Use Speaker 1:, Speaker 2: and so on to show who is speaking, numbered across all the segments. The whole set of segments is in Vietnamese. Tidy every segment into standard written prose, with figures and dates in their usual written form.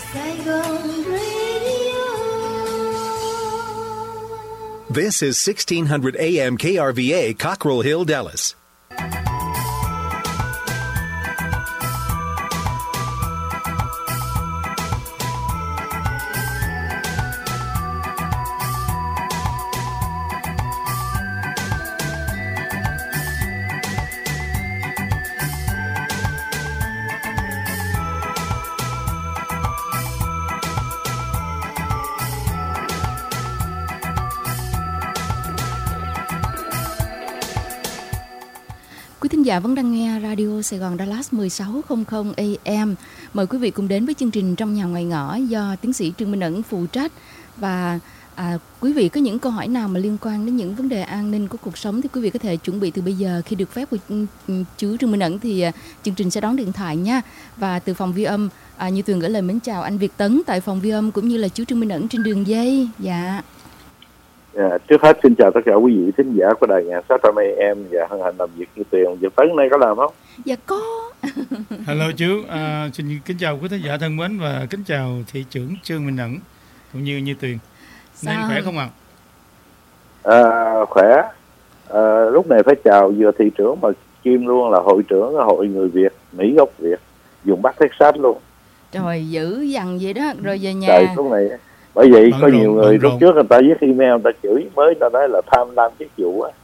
Speaker 1: Saigon Radio.
Speaker 2: This is 1600 AM KRVA, Cockrell Hill, Dallas.
Speaker 3: Quý thính giả vẫn đang nghe Radio Sài Gòn Dallas 1600 AM. Mời quý vị cùng đến với chương trình Trong Nhà Ngoài Ngõ do tiến sĩ Trương Minh Ẩn phụ trách. Và quý vị có những câu hỏi nào mà liên quan đến những vấn đề an ninh của cuộc sống thì quý vị có thể chuẩn bị từ bây giờ. Khi được phép của chú Trương Minh Ẩn thì chương trình sẽ đón điện thoại nha. Và từ phòng ghi âm, Như Tuyền gửi lời mến chào anh Việt Tấn tại phòng ghi âm cũng như là chú Trương Minh Ẩn trên đường dây. Dạ.
Speaker 4: Trước hết xin chào tất cả quý vị thính giả của đài nhạc 600 AM và hân hạnh làm việc Như Tuyền. Việt Tấn nay có làm không?
Speaker 3: Dạ có.
Speaker 5: Hello chú, xin kính chào quý thính giả thân mến và kính chào thị trưởng Trương Minh Ẩn cũng như Tuyền. Nay khỏe không ạ?
Speaker 4: Khỏe. Lúc này phải chào vừa thị trưởng mà Kim luôn là hội trưởng hội người Việt, Mỹ gốc Việt, dùng Bắc Texas luôn.
Speaker 3: Trời dữ dằn vậy đó, rồi về nhà.
Speaker 4: Trời lúc này bởi vậy có nhiều người lúc trước người ta viết email người ta chửi mới ta nói là tham lam chức vụ á.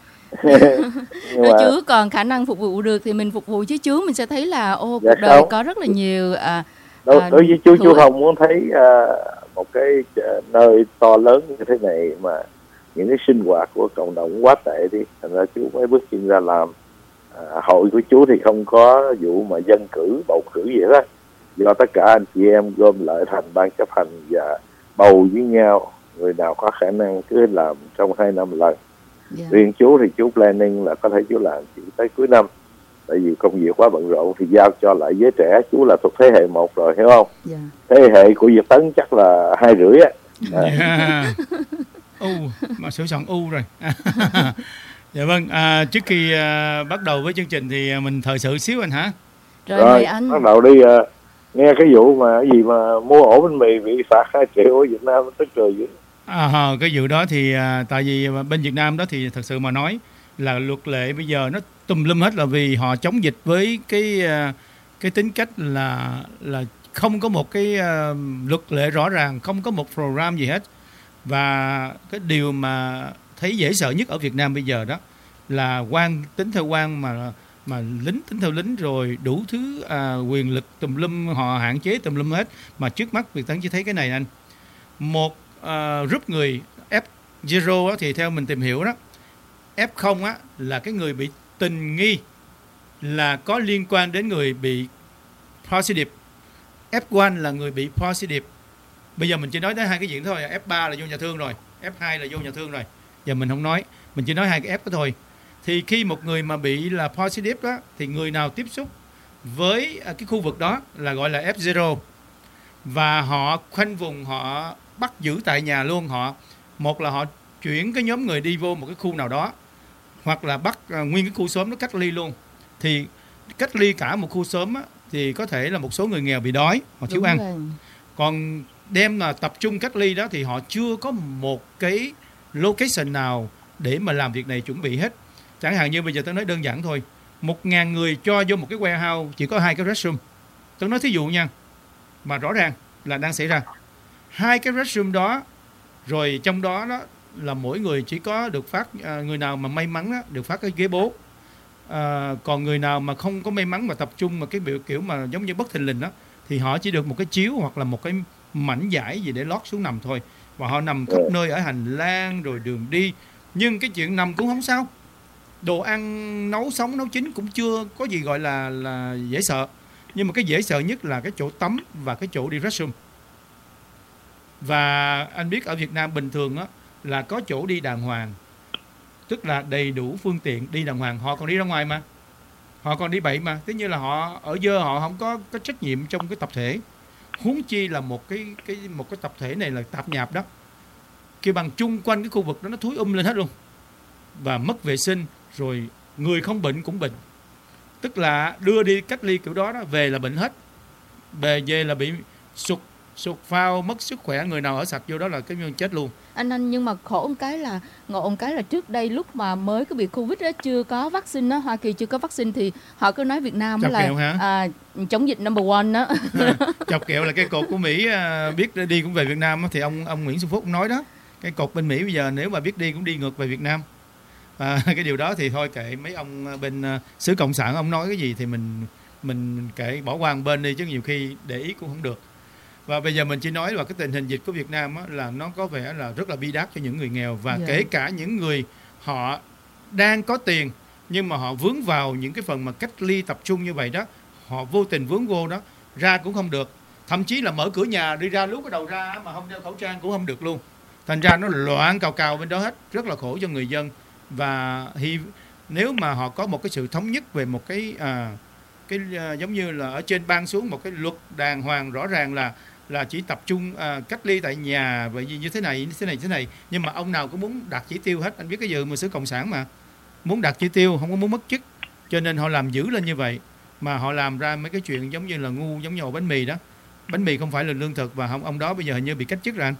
Speaker 3: Nếu chú còn khả năng phục vụ được thì mình phục vụ chứ chú mình sẽ thấy là cuộc đời không. Có rất là nhiều
Speaker 4: đối với chú không muốn thấy một cái nơi to lớn như thế này mà những cái sinh hoạt của cộng đồng quá tệ đi, thành ra chú mới bước chân ra làm. Hội của chú thì không có vụ mà dân cử bầu cử gì hết, do tất cả anh chị em gom lại thành ban chấp hành và bầu với nhau, người nào có khả năng cứ làm trong 2 năm lần. Riêng chú thì chú planning là có thể chú làm chỉ tới cuối năm, tại vì công việc quá bận rộn thì giao cho lại giới trẻ. Chú là thuộc thế hệ 1 rồi, hiểu không? Thế hệ của Việt Tấn chắc là 2,5 á.
Speaker 5: Mà sửa soạn rồi. Dạ vâng, trước khi bắt đầu với chương trình thì mình thời sự xíu anh hả?
Speaker 3: Rồi anh
Speaker 4: bắt đầu đi. Nghe cái vụ mà cái gì mà mua ổ bánh mì bị phạt 2 triệu ở Việt Nam tức cười dữ.
Speaker 5: Cái vụ đó thì tại vì bên Việt Nam đó thì thật sự mà nói là luật lệ bây giờ nó tùm lum hết, là vì họ chống dịch với cái tính cách là không có một cái luật lệ rõ ràng, không có một program gì hết. Và cái điều mà thấy dễ sợ nhất ở Việt Nam bây giờ đó là quan tính theo quan mà lính tính theo lính, rồi đủ thứ quyền lực tùm lum, họ hạn chế tùm lum hết. Mà trước mắt Việt Tấn chỉ thấy cái này anh, một group người F0 á, thì theo mình tìm hiểu đó, F0 á, là cái người bị tình nghi là có liên quan đến người bị positive, F1 là người bị positive. Bây giờ mình chỉ nói tới 2 cái chuyện thôi, F3 là vô nhà thương rồi, F2 là vô nhà thương rồi, giờ mình không nói, mình chỉ nói 2 cái F đó thôi. Thì khi một người mà bị là positive đó, thì người nào tiếp xúc với cái khu vực đó là gọi là F0, và họ khoanh vùng, họ bắt giữ tại nhà luôn. Một là họ chuyển cái nhóm người đi vô một cái khu nào đó, hoặc là bắt nguyên cái khu xóm nó cách ly luôn. Thì cách ly cả một khu xóm á, thì có thể là một số người nghèo bị đói, họ thiếu ăn. Rồi. Còn đem là tập trung cách ly đó thì họ chưa có một cái location nào để mà làm việc này chuẩn bị hết. Chẳng hạn như bây giờ tôi nói đơn giản thôi, 1.000 người cho vô một cái warehouse chỉ có 2 cái restroom. Tôi nói thí dụ nha, mà rõ ràng là đang xảy ra 2 cái restroom đó, rồi trong đó đó là mỗi người chỉ có được phát người nào mà may mắn đó, được phát cái ghế bố. Còn người nào mà không có may mắn mà tập trung mà cái biểu kiểu mà giống như bất thình lình đó, thì họ chỉ được một cái chiếu hoặc là một cái mảnh vải gì để lót xuống nằm thôi. Và họ nằm khắp nơi ở hành lang rồi đường đi. Nhưng cái chuyện nằm cũng không sao, đồ ăn nấu sống nấu chín cũng chưa có gì gọi là dễ sợ. Nhưng mà cái dễ sợ nhất là cái chỗ tắm và cái chỗ đi restroom. Và anh biết ở Việt Nam bình thường á, là có chỗ đi đàng hoàng, tức là đầy đủ phương tiện đi đàng hoàng. Họ còn đi ra ngoài mà, họ còn đi bậy mà, tất nhiên là họ ở dơ, họ không có trách nhiệm trong cái tập thể. Huống chi là một cái tập thể này là tạp nhạp đó, kêu bằng chung quanh cái khu vực đó nó thúi lên hết luôn, và mất vệ sinh, rồi người không bệnh cũng bệnh. Tức là đưa đi cách ly kiểu đó, về là bệnh hết, về là bị sụt sụt phao, mất sức khỏe, người nào ở sạch vô đó là cái chết luôn.
Speaker 3: Anh nhưng mà khổ một cái là ngộ một cái là trước đây lúc mà mới có bị Covid đó, chưa có vaccine đó, Hoa Kỳ chưa có vaccine thì họ cứ nói Việt Nam là chống dịch number one đó.
Speaker 5: Chọc kẹo là cái cột của Mỹ biết đi cũng về Việt Nam đó, thì ông Nguyễn Xuân Phúc nói đó, cái cột bên Mỹ bây giờ nếu mà biết đi cũng đi ngược về Việt Nam. Cái điều đó thì thôi kệ mấy ông bên xứ cộng sản ông nói cái gì thì mình kệ bỏ qua một bên đi, chứ nhiều khi để ý cũng không được. Và bây giờ mình chỉ nói là cái tình hình dịch của Việt Nam á, là nó có vẻ là rất là bi đát cho những người nghèo, và kể cả những người họ đang có tiền nhưng mà họ vướng vào những cái phần mà cách ly tập trung như vậy đó, họ vô tình vướng vô đó, ra cũng không được, thậm chí là mở cửa nhà đi ra lúc cái đầu ra mà không đeo khẩu trang cũng không được luôn. Thành ra nó loạn cào bên đó hết, rất là khổ cho người dân. Và nếu mà họ có một cái sự thống nhất về một cái giống như là ở trên ban xuống một cái luật đàng hoàng rõ ràng là chỉ tập trung cách ly tại nhà vậy như thế này, nhưng mà ông nào cũng muốn đạt chỉ tiêu hết. Anh biết cái giờ mà xứ cộng sản mà muốn đạt chỉ tiêu, không có muốn mất chức, cho nên họ làm dữ lên như vậy, mà họ làm ra mấy cái chuyện giống như là ngu, giống như ổ bánh mì đó. Bánh mì không phải là lương thực, và ông đó bây giờ hình như bị cách chức rồi anh.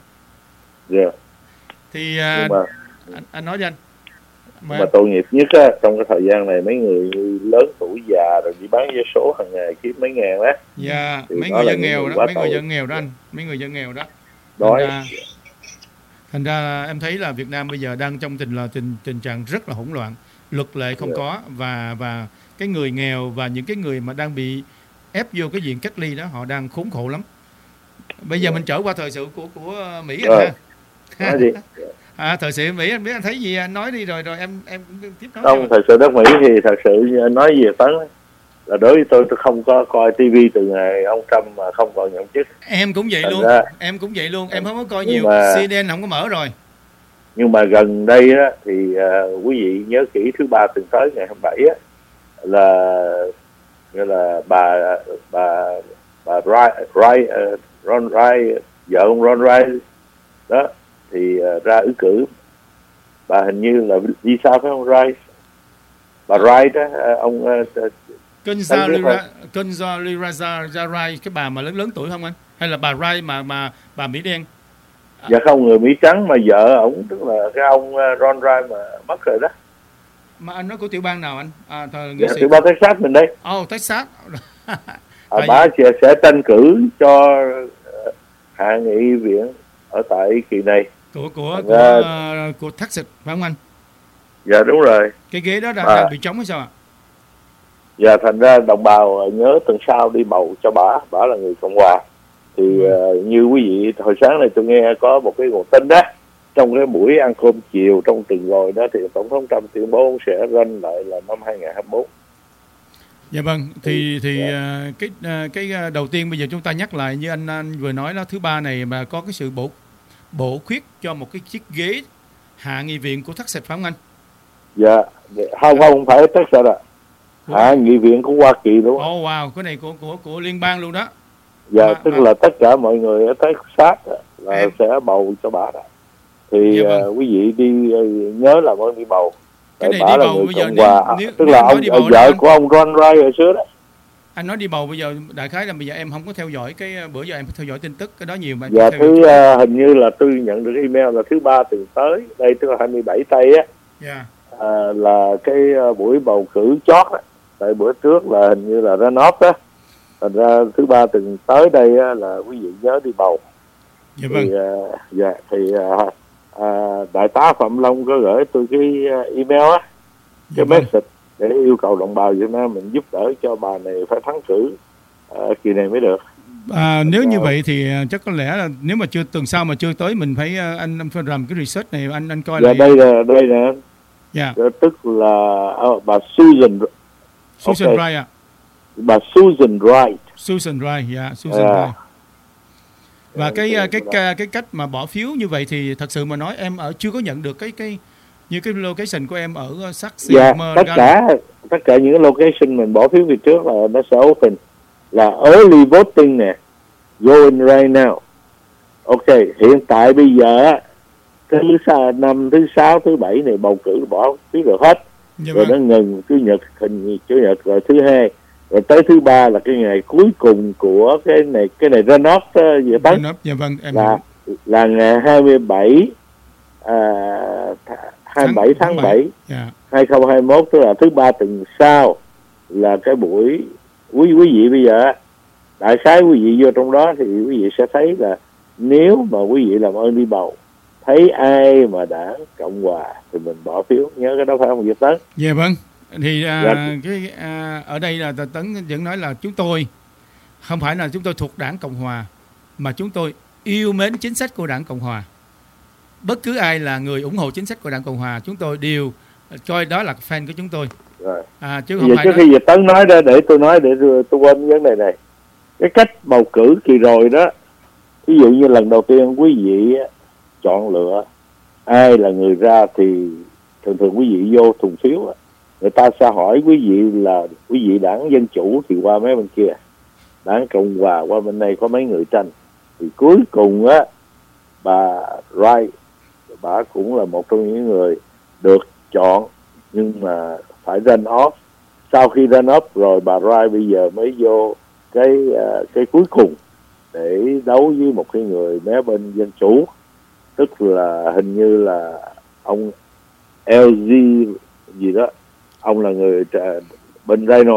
Speaker 5: Thì anh nói cho anh
Speaker 4: mà tội nghiệp nhất á, trong cái thời gian này mấy người lớn tuổi già rồi đi bán vé số hàng ngày kiếm mấy ngàn đó.
Speaker 5: Mấy người dân nghèo đó, mấy người dân nghèo đó anh, mấy người dân nghèo đó. Thành ra em thấy là Việt Nam bây giờ đang trong tình trạng rất là hỗn loạn, luật lệ không có, và cái người nghèo và những cái người mà đang bị ép vô cái diện cách ly đó, họ đang khốn khổ lắm. Bây giờ mình trở qua thời sự của Mỹ anh ha.
Speaker 4: Nói gì?
Speaker 5: Thời sự Mỹ anh biết, anh thấy gì anh nói đi, rồi em tiếp nói.
Speaker 4: Không, thời sự đất Mỹ thì thật sự nói về Tấn là đối với tôi không có coi TV từ ngày ông Trump mà không còn nhậm chức.
Speaker 5: Em cũng vậy luôn, em không có coi nhiều, CNN không có mở rồi.
Speaker 4: Nhưng mà gần đây á, thì quý vị nhớ kỹ thứ ba tuần tới ngày 27 á, là bà Ron Wright, vợ ông Ron Wright đó thì ra ứng cử. Bà hình như là đi sao phải không Wright? Bà Wright đó, ông
Speaker 5: Condoleezza Rice, cái bà mà lớn tuổi không anh? Hay là bà Rice mà bà Mỹ đen?
Speaker 4: Dạ không, người Mỹ trắng, mà vợ ổng tức là cái ông Ron Wright mà mất rồi đó.
Speaker 5: Mà anh nói của tiểu bang nào anh?
Speaker 4: Tiểu bang Texas mình đây.
Speaker 5: Texas.
Speaker 4: Bà sẽ tranh cử cho hạ nghị viện ở tại kỳ này
Speaker 5: của Texas phải không anh?
Speaker 4: Dạ đúng rồi.
Speaker 5: Cái ghế đó đang bị trống hay sao ạ?
Speaker 4: Dạ, thành ra đồng bào nhớ tuần sau đi bầu cho bà là người Cộng hòa. Thì như quý vị hồi sáng này tôi nghe có một cái nguồn tin đó, trong cái buổi ăn cơm chiều trong tuần rồi đó thì tổng thống Trump tuyên bố ông sẽ run lại là năm 2024.
Speaker 5: Dạ vâng, thì cái đầu tiên bây giờ chúng ta nhắc lại như anh vừa nói đó, thứ ba này mà có cái sự bổ khuyết cho một cái chiếc ghế hạ nghị viện của Texas phải không anh?
Speaker 4: Dạ, không phải Texas ạ. Hạ nghị viện của Hoa Kỳ đúng không?
Speaker 5: Wow, cái này của liên bang luôn đó.
Speaker 4: Dạ, tức là tất cả mọi người ở Texas là sẽ bầu cho bà đó. Thì quý vị đi nhớ là ơn đi bầu.
Speaker 5: Cái này
Speaker 4: bà
Speaker 5: đi
Speaker 4: là
Speaker 5: bầu
Speaker 4: người
Speaker 5: bây giờ
Speaker 4: Cộng hòa, tức là vợ của ông Ron Wright hồi xưa đó.
Speaker 5: Anh nói đi bầu bây giờ đại khái là bây giờ em không có theo dõi bữa giờ em theo dõi tin tức cái đó nhiều mà.
Speaker 4: Dạ, hình như là tôi nhận được email là thứ ba tuần tới đây, tức là 27 tây á. Là cái buổi bầu cử chót á. Tại bữa trước là hình như là runoff đó. Thành ra thứ ba tuần tới đây á, là quý vị nhớ đi bầu.
Speaker 5: Dạ vâng.
Speaker 4: Thì đại tá Phạm Long có gửi tôi cái email á, cái message để yêu cầu đồng bào Việt Nam mình giúp đỡ cho bà này phải thắng cử kỳ này mới được.
Speaker 5: Nếu như vậy thì chắc có lẽ là nếu mà tuần sau mà chưa tới mình phải anh phải làm cái research này, anh coi lại.
Speaker 4: Đây nè.
Speaker 5: Dạ.
Speaker 4: Tức là bà Susan
Speaker 5: Wright ạ.
Speaker 4: Bà Susan Wright.
Speaker 5: Susan Wright. Và cái cách mà bỏ phiếu như vậy thì thật sự mà nói em chưa có nhận được cái như cái location của em ở Saxon.
Speaker 4: Dạ, tất cả những cái location mình bỏ phiếu về trước là nó sẽ open, là early voting nè, going right now. Ok, hiện tại bây giờ năm thứ 6, thứ 7 này bầu cử bỏ phiếu được hết. Rồi nó ngừng Chủ nhật rồi thứ 2 Rồi tới thứ ba là cái ngày cuối cùng của cái này runoff vậy Tấn.
Speaker 5: Dạ vâng, em
Speaker 4: là ngày 27 tháng 7 2021, tức là thứ ba tuần sau là cái buổi quý vị bây giờ đại khái quý vị vô trong đó thì quý vị sẽ thấy là nếu mà quý vị làm ơn đi bầu thấy ai mà Đảng Cộng Hòa thì mình bỏ phiếu, nhớ cái đó phải không Việt Tấn?
Speaker 5: Dạ vâng, thì ở đây là Tấn vẫn nói là chúng tôi không phải là chúng tôi thuộc Đảng Cộng Hòa, mà chúng tôi yêu mến chính sách của Đảng Cộng Hòa. Bất cứ ai là người ủng hộ chính sách của Đảng Cộng Hòa, chúng tôi đều coi đó là fan của chúng tôi.
Speaker 4: Rồi.
Speaker 5: Chứ không phải
Speaker 4: trước khi Việt Tấn nói đó, để tôi nói để tôi quên vấn đề này. Cái cách bầu cử kỳ rồi đó, ví dụ như lần đầu tiên quý vị chọn lựa ai là người ra thì thường quý vị vô thùng phiếu, người ta sẽ hỏi quý vị là quý vị Đảng Dân Chủ thì qua mấy bên kia, Đảng Cộng Hòa qua bên này có mấy người tranh, thì cuối cùng á bà Wright, bà cũng là một trong những người được chọn, nhưng mà phải run off. Sau khi run off rồi bà Wright bây giờ mới vô cái cuối cùng để đấu với một cái người mé bên Dân Chủ, tức là hình như là ông LG gì đó, ông là người bên Rhino.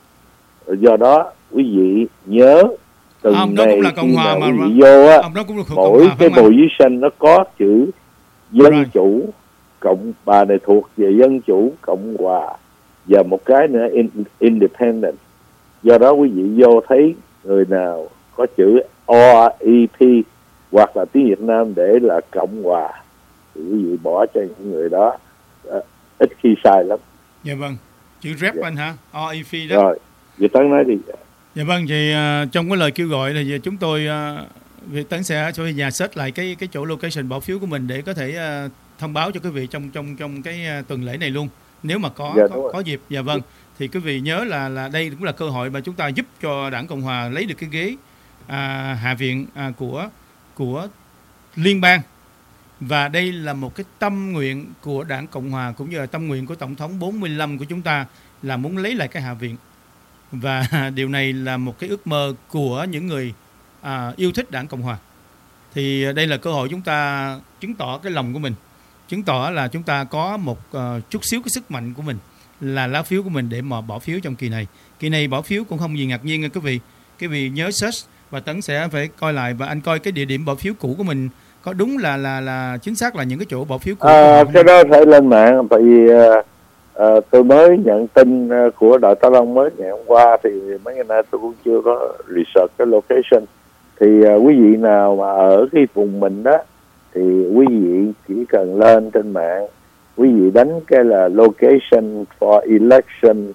Speaker 4: Do đó quý vị nhớ từng ngày khi mà quý vị vô á, mỗi cái position nó có chữ Dân Chủ Cộng, bà này thuộc về Dân Chủ Cộng Hòa, và một cái nữa Independent. Do đó quý vị vô thấy người nào có chữ REP hoặc là tiếng Việt Nam để là Cộng Hòa thì quý vị bỏ cho những người đó, ít khi sai lắm.
Speaker 5: Dạ vâng, chữ rep anh hả? REP đó.
Speaker 4: Rồi, Việt Tấn nói đi.
Speaker 5: Dạ vâng, thì trong cái lời kêu gọi là chúng tôi Việt Tấn sẽ cho nhà search lại cái chỗ location bỏ phiếu của mình để có thể thông báo cho quý vị trong cái tuần lễ này luôn, nếu mà có dịp. Dạ vâng, thì quý vị nhớ là đây cũng là cơ hội mà chúng ta giúp cho Đảng Cộng Hòa lấy được cái ghế Hạ viện của liên bang, và đây là một cái tâm nguyện của Đảng Cộng Hòa cũng như là tâm nguyện của Tổng thống 45 của chúng ta là muốn lấy lại cái Hạ viện, và điều này là một cái ước mơ của những người yêu thích Đảng Cộng Hòa. Thì đây là cơ hội chúng ta chứng tỏ cái lòng của mình, chứng tỏ là chúng ta có một chút xíu cái sức mạnh của mình là lá phiếu của mình để mà bỏ phiếu trong kỳ này. Kỳ này bỏ phiếu cũng không gì ngạc nhiên nha quý vị nhớ search, và Tấn sẽ phải coi lại và anh coi cái địa điểm bỏ phiếu cũ của mình có đúng là chính xác là những cái chỗ bỏ phiếu cũ.
Speaker 4: Cái đó phải lên mạng, tại vì tôi mới nhận tin của Đội Tá Long mới ngày hôm qua, thì mấy ngày nay tôi cũng chưa có research cái location. Thì quý vị nào mà ở cái vùng mình đó thì quý vị chỉ cần lên trên mạng, quý vị đánh cái là location for election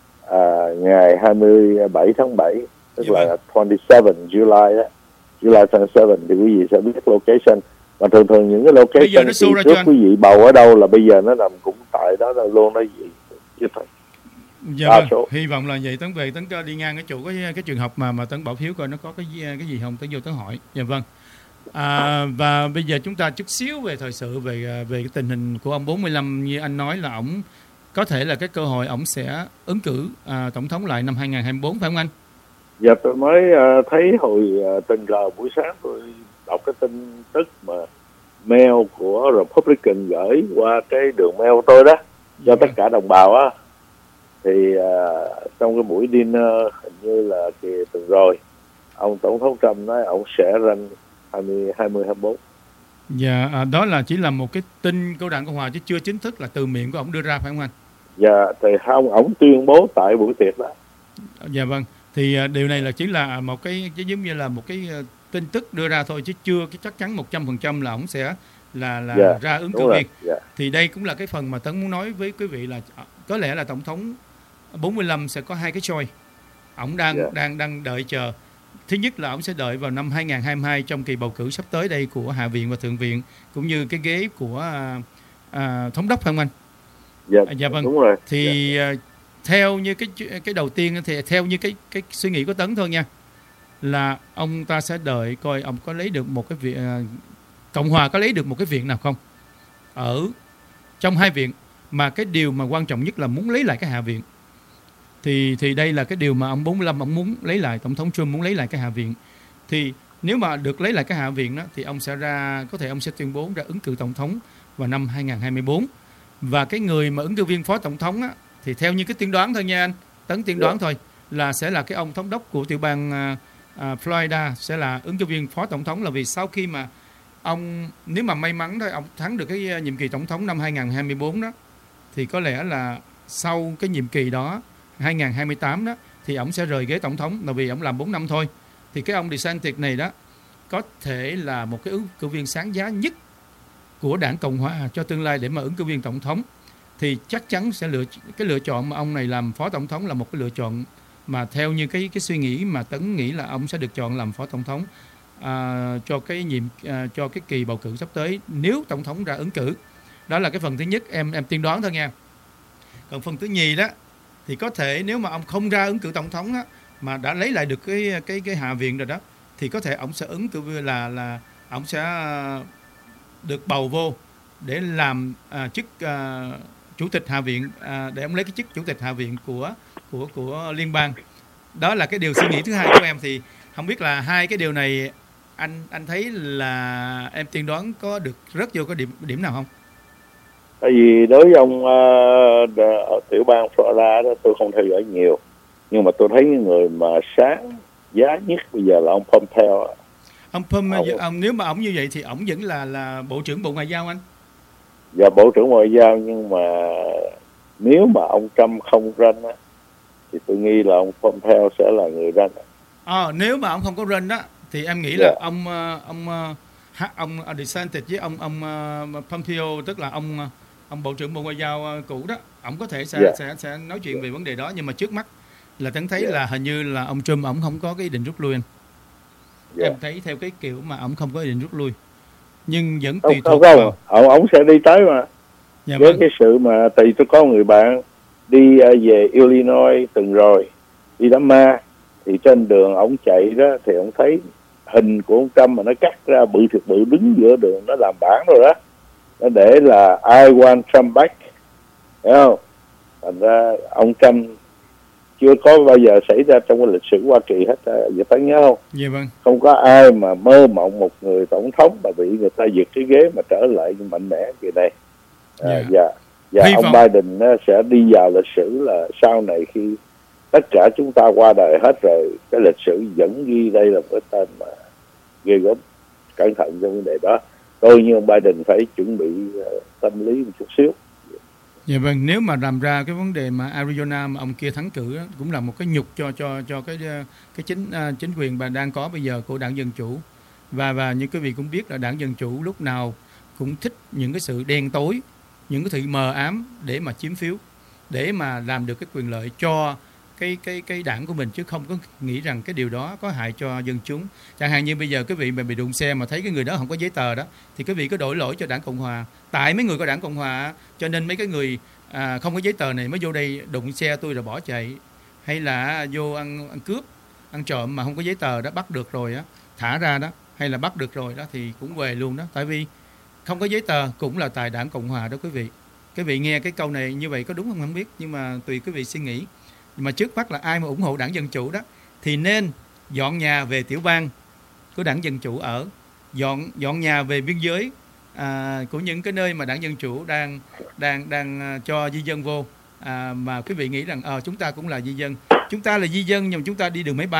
Speaker 4: ngày 27 tháng 7, tức là 27 July đó, July 27, thì quý vị sẽ biết location. Và thường những cái location thì trước quý vị bầu ở đâu là bây giờ nó nằm cũng tại đó luôn đó gì chứ thôi.
Speaker 5: Dạ vâng, hy vọng là vậy. Tấn về Tấn đi ngang cái chỗ cái trường học mà Tấn bỏ phiếu coi nó có cái gì không, Tấn vô Tấn hỏi. Dạ vâng. Và bây giờ chúng ta chút xíu về thời sự về cái tình hình của ông 45, như anh nói là ổng có thể là cái cơ hội ổng sẽ ứng cử tổng thống lại năm 2024 phải không anh?
Speaker 4: Dạ, tôi mới thấy hồi tình cờ buổi sáng tôi đọc cái tin tức mà mail của Republican gửi qua cái đường mail của tôi đó cho tất cả đồng bào á, thì trong cái buổi dinner hình như là kỳ tuần rồi, ông tổng thống Trump nói ông sẽ run 2024.
Speaker 5: Dạ, đó là chỉ là một cái tin của Đảng Cộng Hòa chứ chưa chính thức là từ miệng của ông đưa ra phải không anh?
Speaker 4: Dạ, thì ông tuyên bố tại buổi tiệc đó.
Speaker 5: Dạ vâng, thì điều này là chỉ là một cái giống như là một cái tin tức đưa ra thôi chứ chưa cái chắc chắn 100% là ông sẽ là ra ứng cử viên. Thì đây cũng là cái phần mà Tấn muốn nói với quý vị là có lẽ là tổng thống 45 sẽ có hai cái choice. Ông đang đợi chờ. Thứ nhất là ông sẽ đợi vào năm 2022 trong kỳ bầu cử sắp tới đây của Hạ viện và Thượng viện, cũng như cái ghế của thống đốc phải không anh? Dạ vâng.
Speaker 4: Đúng rồi.
Speaker 5: Thì theo như cái đầu tiên thì theo như cái suy nghĩ của Tấn thôi nha, là ông ta sẽ đợi coi ông có lấy được một cái viện, Cộng hòa có lấy được một cái viện nào không ở trong hai viện, mà cái điều mà quan trọng nhất là muốn lấy lại cái Hạ viện. Thì đây là cái điều mà ông 45 ông muốn lấy lại, tổng thống Trump muốn lấy lại cái Hạ viện. Thì nếu mà được lấy lại cái Hạ viện đó thì ông sẽ có thể ông sẽ tuyên bố ra ứng cử tổng thống vào năm 2024. Và cái người mà ứng cử viên phó tổng thống á, thì theo như cái tiên đoán thôi nha anh, Tấn tiên đoán thôi, là sẽ là cái ông thống đốc của tiểu bang Florida sẽ là ứng cử viên phó tổng thống, là vì sau khi mà ông, nếu mà may mắn thôi, ông thắng được cái nhiệm kỳ tổng thống năm 2024 đó, thì có lẽ là sau cái nhiệm kỳ đó 2028 đó thì ông sẽ rời ghế tổng thống, là vì ông làm 4 năm thôi. Thì cái ông DeSantis này đó có thể là một cái ứng cử viên sáng giá nhất của đảng Cộng hòa cho tương lai để mà ứng cử viên tổng thống. Thì chắc chắn sẽ lựa chọn mà ông này làm phó tổng thống là một cái lựa chọn mà theo như cái suy nghĩ mà Tấn nghĩ là ông sẽ được chọn làm phó tổng thống cho cái kỳ bầu cử sắp tới nếu tổng thống ra ứng cử. Đó là cái phần thứ nhất, em tiên đoán thôi nha. Còn phần thứ nhì đó thì có thể nếu mà ông không ra ứng cử tổng thống á, mà đã lấy lại được cái Hạ viện rồi đó, thì có thể ông sẽ ứng cử là ông sẽ được bầu vô để làm chức chủ tịch Hạ viện, để ông lấy cái chức chủ tịch Hạ viện của liên bang. Đó là cái điều suy nghĩ thứ hai của em. Thì không biết là hai cái điều này anh thấy là em tiên đoán có được rớt vô cái điểm nào không?
Speaker 4: Tại vì đối với ông ở tiểu bang Florida đó, tôi không theo dõi nhiều, nhưng mà tôi thấy những người mà sáng giá nhất bây giờ là ông Pompeo.
Speaker 5: Ông Pompeo, nếu mà ông như vậy thì ông vẫn là Bộ trưởng Bộ Ngoại giao anh.
Speaker 4: Và Bộ trưởng Ngoại giao, nhưng mà nếu mà ông Trump không run á, thì tôi nghĩ là ông Pompeo sẽ là người run.
Speaker 5: Nếu mà ông không có run đó thì em nghĩ là ông DeSantis với ông Pompeo, tức là ông Bộ trưởng Bộ Ngoại giao cũ đó, ông có thể sẽ nói chuyện về vấn đề đó. Nhưng mà trước mắt là Tấn thấy là hình như là ông Trump ông không có cái ý định rút lui anh. Em thấy theo cái kiểu mà ông không có ý định rút lui, nhưng vẫn tùy thuộc vào
Speaker 4: ông sẽ đi tới mà. Với cái sự mà tôi có người bạn đi về Illinois từng rồi, đi đám ma, thì trên đường ông chạy đó thì ông thấy hình của ông Trump mà nó cắt ra bự thiệt bự đứng giữa đường, nó làm bảng rồi đó, nó để là I want Trump back, hiểu không? Thành ra ông Trump chưa có bao giờ xảy ra trong cái lịch sử Hoa Kỳ hết, vậy phải nhớ không?
Speaker 5: Dạ vâng.
Speaker 4: Không có ai mà mơ mộng một người tổng thống mà bị người ta giật cái ghế mà trở lại mạnh mẽ kỳ này. Và ông Biden sẽ đi vào lịch sử là sau này khi tất cả chúng ta qua đời hết rồi, cái lịch sử vẫn ghi đây là cái tên mà ghê gớm. Cẩn thận trong vấn đề đó. Tôi như ông Biden phải chuẩn bị tâm lý một chút xíu.
Speaker 5: Dạ vâng, nếu mà làm ra cái vấn đề mà Arizona mà ông kia thắng cử đó, cũng là một cái nhục cho cái chính quyền mà đang có bây giờ của đảng Dân Chủ. Và như quý vị cũng biết là đảng Dân Chủ lúc nào cũng thích những cái sự đen tối, những cái sự mờ ám để mà chiếm phiếu, để mà làm được cái quyền lợi cho cái đảng của mình, chứ không có nghĩ rằng cái điều đó có hại cho dân chúng. Chẳng hạn như bây giờ quý vị mà bị đụng xe mà thấy cái người đó không có giấy tờ đó, thì quý vị có đổ lỗi cho đảng Cộng Hòa. Tại mấy người có đảng Cộng Hòa cho nên mấy cái người không có giấy tờ này mới vô đây đụng xe tôi rồi bỏ chạy, hay là vô ăn cướp, ăn trộm mà không có giấy tờ đó, bắt được rồi á, thả ra đó, hay là bắt được rồi đó thì cũng về luôn đó. Tại vì không có giấy tờ cũng là tại đảng Cộng Hòa đó quý vị. Quý vị nghe cái câu này như vậy có đúng không biết, nhưng mà tùy quý vị suy nghĩ. Nhưng mà trước mắt là ai mà ủng hộ đảng Dân Chủ đó thì nên dọn nhà về tiểu bang của đảng Dân Chủ ở, dọn nhà về biên giới của những cái nơi mà đảng Dân Chủ đang cho di dân vô, mà quý vị nghĩ rằng chúng ta cũng là di dân, chúng ta là di dân nhưng mà chúng ta đi đường máy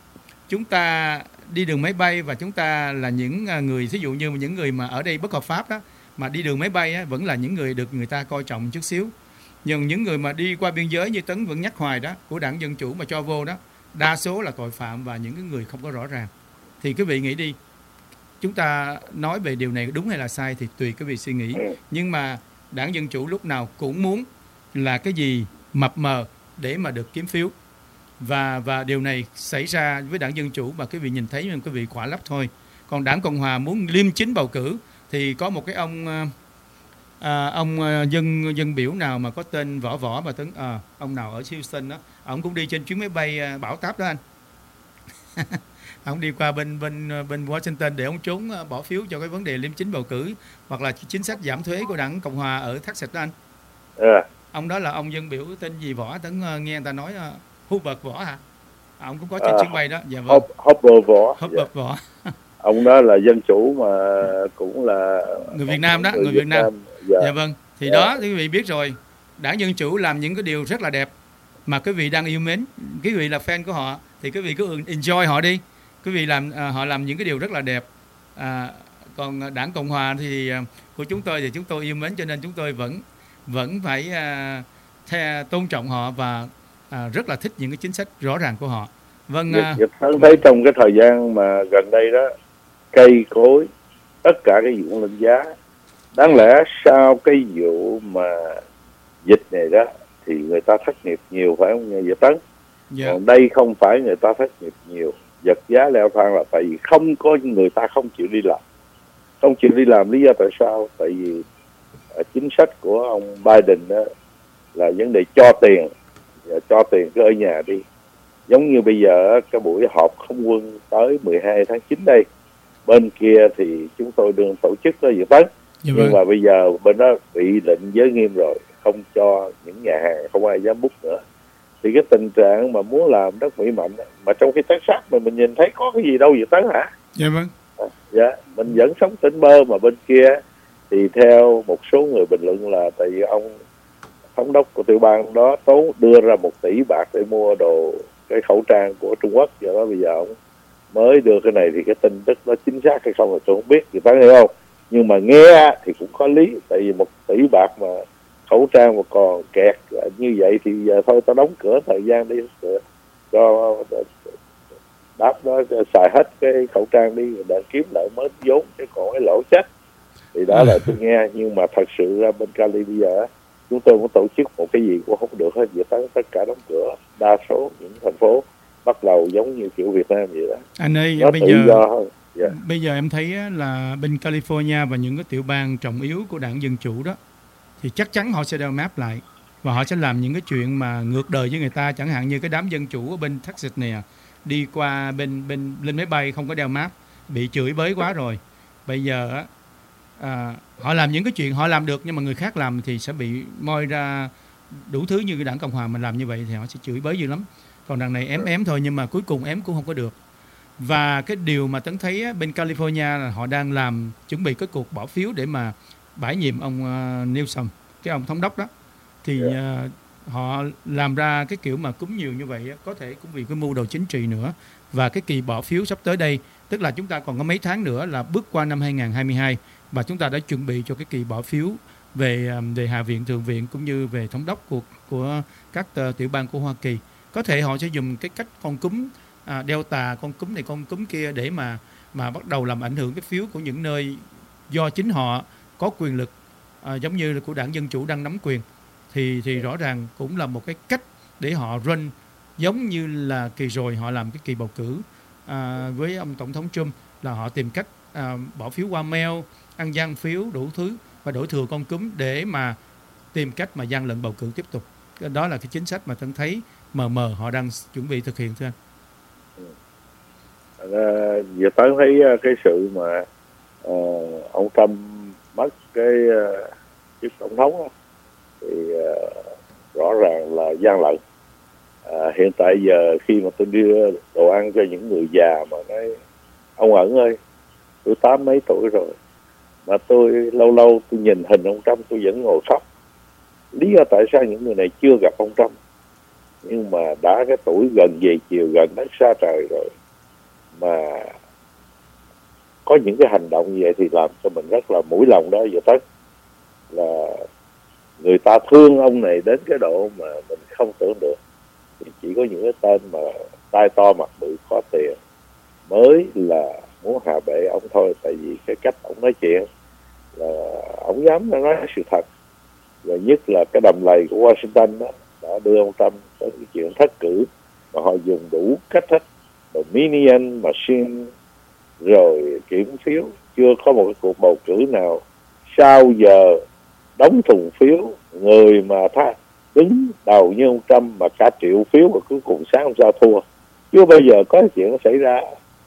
Speaker 5: bay, và chúng ta là những người, ví dụ như những người mà ở đây bất hợp pháp đó mà đi đường máy bay á, vẫn là những người được người ta coi trọng chút xíu. Nhưng những người mà đi qua biên giới như Tấn vẫn nhắc hoài đó, của đảng Dân Chủ mà cho vô đó, đa số là tội phạm và những cái người không có rõ ràng. Thì quý vị nghĩ đi, chúng ta nói về điều này đúng hay là sai thì tùy quý vị suy nghĩ. Nhưng mà đảng Dân Chủ lúc nào cũng muốn là cái gì mập mờ để mà được kiếm phiếu. Và điều này xảy ra với đảng Dân Chủ mà quý vị nhìn thấy, nhưng quý vị khỏa lấp thôi. Còn đảng Cộng Hòa muốn liêm chính bầu cử thì có một cái ông dân biểu nào mà có tên Võ mà Tấn, ông nào ở Houston đó, ông cũng đi trên chuyến máy bay bão táp đó anh. Ông đi qua bên Washington để ông trốn bỏ phiếu cho cái vấn đề liêm chính bầu cử hoặc là chính sách giảm thuế của đảng Cộng Hòa ở Texas đó anh. Ông đó là ông dân biểu tên gì Võ, Tấn nghe người ta nói Hubert Võ hả? Ông cũng có trên
Speaker 4: À,
Speaker 5: chuyến bay đó. Dạ vâng.
Speaker 4: Hopper Võ. Dạ.
Speaker 5: Hubert Võ.
Speaker 4: Ông đó là dân chủ mà cũng là
Speaker 5: Người Việt Nam đó,
Speaker 4: người
Speaker 5: người Việt Nam.
Speaker 4: Dạ.
Speaker 5: Dạ vâng. Thì
Speaker 4: Dạ.
Speaker 5: đó, thì quý vị biết rồi, Đảng Dân Chủ làm những cái điều rất là đẹp mà quý vị đang yêu mến, quý vị là fan của họ thì quý vị cứ enjoy họ đi. Quý vị làm họ làm những cái điều rất là đẹp. Còn Đảng Cộng Hòa thì của chúng tôi thì chúng tôi yêu mến, cho nên chúng tôi vẫn phải tôn trọng họ và rất là thích những cái chính sách rõ ràng của họ. Vâng.
Speaker 4: Dịch thấy trong cái thời gian mà gần đây đó, cây cối tất cả cái vụ lên giá, đáng lẽ sau cái vụ mà dịch này đó thì người ta thất nghiệp nhiều, phải không Việt Tấn?
Speaker 5: Dạ.
Speaker 4: Còn đây không phải người ta thất nghiệp nhiều, vật giá leo thang là tại vì không có người ta không chịu đi làm. Không chịu đi làm lý do tại sao? Tại vì chính sách của ông Biden đó là vấn đề cho tiền, cho tiền cứ ở nhà đi. Giống như bây giờ cái buổi họp không quân tới 12 tháng 9 đây, bên kia thì chúng tôi đương tổ chức đó Việt Tấn.
Speaker 5: Dạ
Speaker 4: nhưng
Speaker 5: vâng.
Speaker 4: mà bây giờ bên đó bị lệnh giới nghiêm rồi, không cho những nhà hàng, không ai dám book nữa. Thì cái tình trạng mà muốn làm đất Mỹ mạnh mà trong khi Texas mình nhìn thấy có cái gì đâu Việt Tấn hả?
Speaker 5: Dạ vâng.
Speaker 4: Dạ, mình vẫn sống tỉnh bơ, mà bên kia thì theo một số người bình luận là tại vì ông thống đốc của tiểu bang đó đưa ra 1 tỷ bạc để mua đồ cái khẩu trang của Trung Quốc, do đó bây giờ ông mới đưa cái này thì cái tin tức nó chính xác hay không là tôi không biết, Việt Tấn hiểu không? Nhưng mà nghe thì cũng có lý, tại vì 1 tỷ bạc mà khẩu trang mà còn kẹt như vậy thì giờ thôi tao đóng cửa thời gian đi, cho đáp đó xài hết cái khẩu trang đi để kiếm lại mới vốn, chứ còn cái lỗ chết. Thì đó là tôi nghe, nhưng mà thật sự ra bên Cali bây giờ chúng tôi muốn tổ chức một cái gì cũng không được hết, Việt Tấn tất cả đóng cửa, đa số những thành phố bắt đầu giống như kiểu Việt Nam vậy đó.
Speaker 5: Anh ơi,
Speaker 4: nó tự do hơn. Yeah.
Speaker 5: Bây giờ em thấy là bên California và những cái tiểu bang trọng yếu của Đảng Dân Chủ đó thì chắc chắn họ sẽ đeo map lại và họ sẽ làm những cái chuyện mà ngược đời với người ta, chẳng hạn như cái đám dân chủ ở bên Texas nè, đi qua bên lên máy bay không có đeo map, bị chửi bới quá rồi. Bây giờ họ làm những cái chuyện họ làm được, nhưng mà người khác làm thì sẽ bị moi ra đủ thứ. Như cái Đảng Cộng Hòa mình làm như vậy thì họ sẽ chửi bới dữ lắm. Còn đằng này ém thôi, nhưng mà cuối cùng ém cũng không có được. Và cái điều mà Tấn thấy bên California là họ đang chuẩn bị cái cuộc bỏ phiếu để mà bãi nhiệm ông Newsom, cái ông thống đốc đó. Thì họ làm ra cái kiểu mà cúng nhiều như vậy, có thể cũng vì cái mưu đồ chính trị nữa. Và cái kỳ bỏ phiếu sắp tới đây, tức là chúng ta còn có mấy tháng nữa là bước qua năm 2022, và chúng ta đã chuẩn bị cho cái kỳ bỏ phiếu về Hạ viện, Thượng viện cũng như về thống đốc của các tiểu bang của Hoa Kỳ. Có thể họ sẽ dùng cái cách con cúm Delta, con cúm này con cúm kia để mà bắt đầu làm ảnh hưởng cái phiếu của những nơi do chính họ có quyền lực, giống như là của Đảng Dân Chủ đang nắm quyền. Thì rõ ràng cũng là một cái cách để họ run, giống như là kỳ rồi họ làm cái kỳ bầu cử với ông Tổng thống Trump, là họ tìm cách bỏ phiếu qua mail, ăn gian phiếu đủ thứ và đổi thừa con cúm để mà tìm cách mà gian lận bầu cử tiếp tục. Đó là cái chính sách mà Tân thấy mờ họ đang chuẩn bị thực hiện, thưa anh.
Speaker 4: Giờ Tấn thấy cái sự mà ông Trump mất cái chức tổng thống đó, thì rõ ràng là gian lận. Hiện tại giờ khi mà tôi đưa đồ ăn cho những người già mà nói ông Ẩn ơi, tôi 80 mấy tuổi rồi mà tôi lâu tôi nhìn hình ông Trump tôi vẫn ngồi khóc. Lý do tại sao những người này chưa gặp ông Trump, nhưng mà đã cái tuổi gần về chiều, gần đất xa trời rồi mà có những cái hành động như vậy thì làm cho mình rất là mũi lòng đó. Giờ tất là người ta thương ông này đến cái độ mà mình không tưởng được. Thì chỉ có những cái tên mà tai to mặt bự có tiền mới là muốn hạ bệ ông thôi. Tại vì cái cách ông nói chuyện là ông dám nói sự thật, và nhất là cái đầm lầy của Washington đó đã đưa ông Trump tới cái chuyện thất cử, mà họ dùng đủ cách hết, Dominion machine rồi kiểm phiếu. Chưa có một cái cuộc bầu cử nào sau giờ đóng thùng phiếu, người mà đứng đầu như ông Trump mà cả triệu phiếu và cuối cùng sáng hôm sau thua. Chưa bao giờ có chuyện nó xảy ra.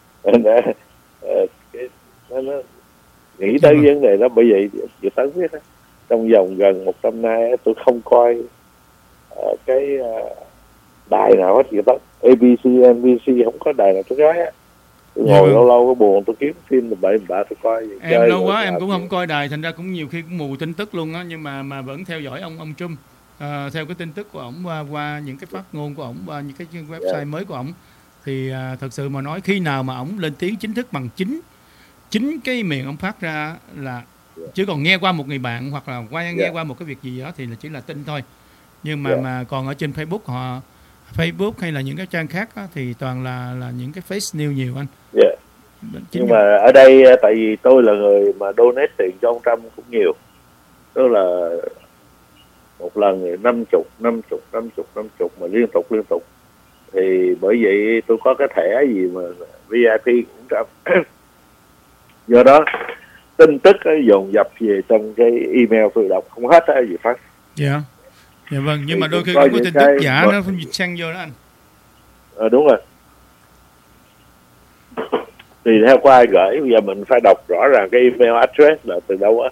Speaker 4: Nó nghĩ tới vấn đề đó. Bởi vậy Dự Tấn biết đó, trong vòng gần 100 năm tôi không coi cái đài nào hết gì đó, ABC, NBC không có đài nào tôi nói á. Tôi ngồi lâu lâu có buồn tôi kiếm phim bậy bạ tôi coi.
Speaker 5: Em lâu quá em cũng không coi đài, thành ra cũng nhiều khi cũng mù tin tức luôn á, nhưng mà vẫn theo dõi ông Trump, theo cái tin tức của ổng qua những cái phát ngôn của ổng, qua những cái website mới của ổng. Thì thật sự mà nói, khi nào mà ổng lên tiếng chính thức bằng chính cái miệng ông phát ra là, chứ còn nghe qua một người bạn hoặc là nghe qua một cái việc gì đó thì là chỉ là tin thôi. Nhưng mà còn ở trên Facebook hay là những cái trang khác á, thì toàn là những cái fake news nhiều anh.
Speaker 4: Nhưng mà ở đây tại vì tôi là người mà donate tiền cho ông Trump cũng nhiều, tức là một lần thì 50 mà liên tục, thì bởi vậy tôi có cái thẻ gì mà VIP cũng Trump. Do đó tin tức dồn dập về trong cái email tôi đọc không hết á gì phát.
Speaker 5: Dạ vâng, nhưng mà đôi khi cũng có tin tức giả nó xen vô đó anh.
Speaker 4: Đúng rồi. Thì theo qua ai gửi, bây giờ mình phải đọc rõ ràng cái email address là từ đâu á.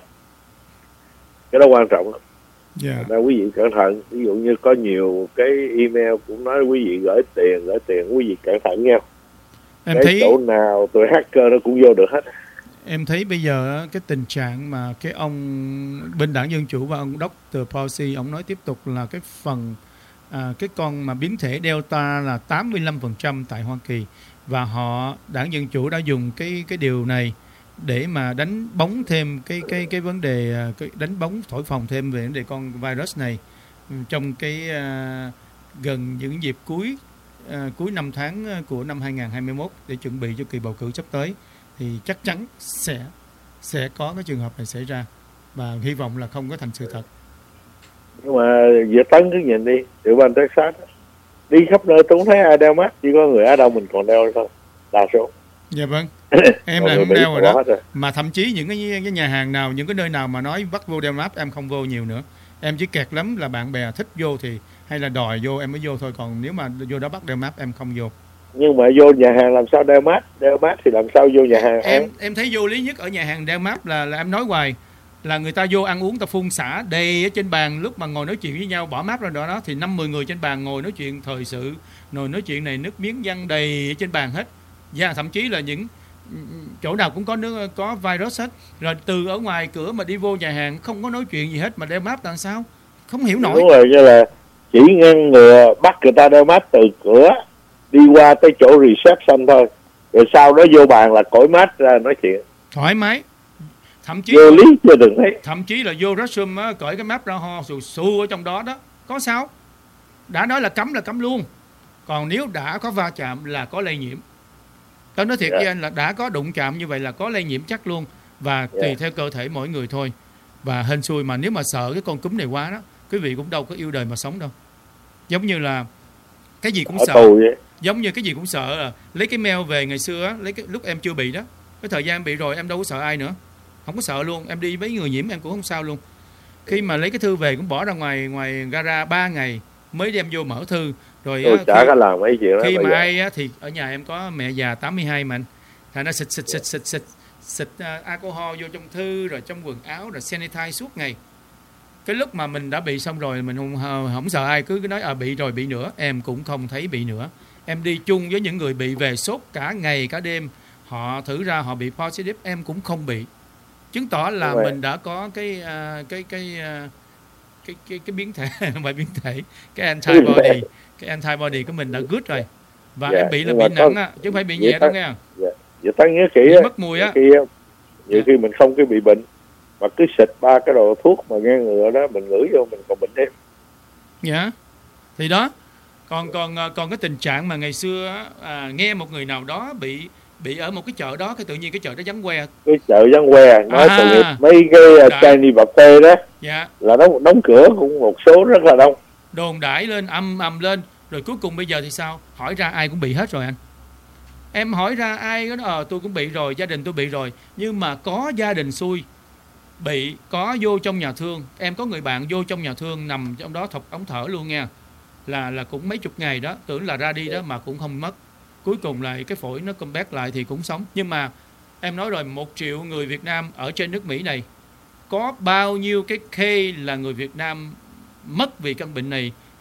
Speaker 4: Cái đó quan trọng lắm. Nên quý vị cẩn thận. Ví dụ như có nhiều cái email cũng nói quý vị gửi tiền, quý vị cẩn thận nha.
Speaker 5: Em
Speaker 4: cái
Speaker 5: thấy
Speaker 4: chỗ nào tụi hacker nó cũng vô được hết.
Speaker 5: Em thấy bây giờ cái tình trạng mà cái ông bên đảng Dân Chủ và ông Dr. Fauci, ông nói tiếp tục là cái phần cái con mà biến thể Delta là 85% tại Hoa Kỳ, và đảng Dân Chủ đã dùng cái điều này để mà đánh bóng thêm cái vấn đề, đánh bóng thổi phồng thêm về vấn đề con virus này trong cái gần những dịp cuối năm tháng của năm 2021 để chuẩn bị cho kỳ bầu cử sắp tới. Thì chắc chắn sẽ có cái trường hợp này xảy ra, và hy vọng là không có thành sự thật.
Speaker 4: Nhưng mà Việt Tấn cứ nhìn đi, tiểu bang Texas đi khắp nơi tôi không thấy ai đeo mắt, chỉ có người Á Đông mình còn đeo thôi, đa số.
Speaker 5: Dạ vâng, em là không đeo rồi đó. Mà thậm chí những cái nhà hàng nào, những cái nơi nào mà nói bắt vô đeo mắt, em không vô nhiều nữa. Em chỉ kẹt lắm là bạn bè thích vô thì hay là đòi vô em mới vô thôi, còn nếu mà vô đó bắt đeo mắt em không vô.
Speaker 4: Nhưng mà vô nhà hàng làm sao đeo mắt thì làm sao vô nhà hàng
Speaker 5: em thấy vô lý nhất ở nhà hàng đeo mắt là em nói hoài là người ta vô ăn uống ta phun xả đầy ở trên bàn, lúc mà ngồi nói chuyện với nhau bỏ mắt ra đó thì 5-10 người trên bàn ngồi nói chuyện thời sự, ngồi nói chuyện này, nước miếng văng đầy ở trên bàn hết. Và thậm chí là những chỗ nào cũng có virus hết. Rồi từ ở ngoài cửa mà đi vô nhà hàng không có nói chuyện gì hết mà đeo mắt làm sao? Không hiểu nổi.
Speaker 4: Đúng rồi, như là chỉ ngăn ngừa bắt người ta đeo mắt từ cửa đi qua tới chỗ reception thôi, rồi sau đó vô bàn là cởi mắt ra nói chuyện
Speaker 5: thoải mái. Thậm chí
Speaker 4: vô lý chưa đừng thấy.
Speaker 5: Thậm chí là vô restroom á, cởi cái map ra ho xù ở trong đó có sao? Đã nói là cấm luôn. Còn nếu đã có va chạm là có lây nhiễm. Tôi nói thiệt với anh là đã có đụng chạm như vậy là có lây nhiễm chắc luôn. Và tùy theo cơ thể mỗi người thôi. Và hên xui mà nếu mà sợ cái con cúm này quá đó, quý vị cũng đâu có yêu đời mà sống đâu. Giống như là cái gì cũng sợ. Giống như cái gì cũng sợ là lấy cái mail về ngày xưa á, lúc em chưa bị đó, cái thời gian em bị rồi em đâu có sợ ai nữa, không có sợ luôn, em đi với người nhiễm em cũng không sao luôn. Khi mà lấy cái thư về cũng bỏ ra ngoài gara 3 ngày mới đem vô mở thư rồi á,
Speaker 4: chả có làm mấy chuyện đó.
Speaker 5: Khi mà ai á, thì ở nhà em có mẹ già 82 mà anh, thành nó xịt alcohol vô trong thư rồi trong quần áo rồi sanitize suốt ngày. Cái lúc mà mình đã bị xong rồi mình không sợ ai, cứ nói bị rồi bị nữa, em cũng không thấy bị nữa. Em đi chung với những người bị về sốt cả ngày cả đêm, họ thử ra họ bị positive, em cũng không bị, chứng tỏ là mình đã có cái biến thể không phải biến thể, cái antibody của mình đã good rồi, và em bị là bị nặng á, chứ không phải bị nhẹ đâu nghe.
Speaker 4: Vậy tăng nhớ kỹ
Speaker 5: mất mùi á,
Speaker 4: nhiều khi mình không cái bị bệnh mà cứ xịt 3 cái đồ thuốc mà ngăn ngừa đó, mình ngửi vô mình còn bệnh thêm.
Speaker 5: Dạ, thì đó. Còn cái tình trạng mà ngày xưa nghe một người nào đó bị ở một cái chợ đó, cái tự nhiên cái chợ đó vắng que. Cái
Speaker 4: chợ vắng que, nói tội nghiệp mấy cái Chinese buffet đó, là đóng cửa cũng một số rất là đông.
Speaker 5: Đồn đãi lên, ầm lên, rồi cuối cùng bây giờ thì sao? Hỏi ra ai cũng bị hết rồi anh. Em hỏi ra ai đó, tôi cũng bị rồi, gia đình tôi bị rồi, nhưng mà có gia đình xui bị, có vô trong nhà thương. Em có người bạn vô trong nhà thương nằm trong đó thọc ống thở luôn nha, là cũng mấy chục ngày đó, tưởng là ra đi đó mà cũng không mất, cuối cùng lại cái phổi nó comeback lại thì cũng sống. Nhưng mà em nói rồi, 1 triệu người Việt Nam ở trên nước Mỹ này, có bao nhiêu cái case là người Việt Nam mất vì căn bệnh này,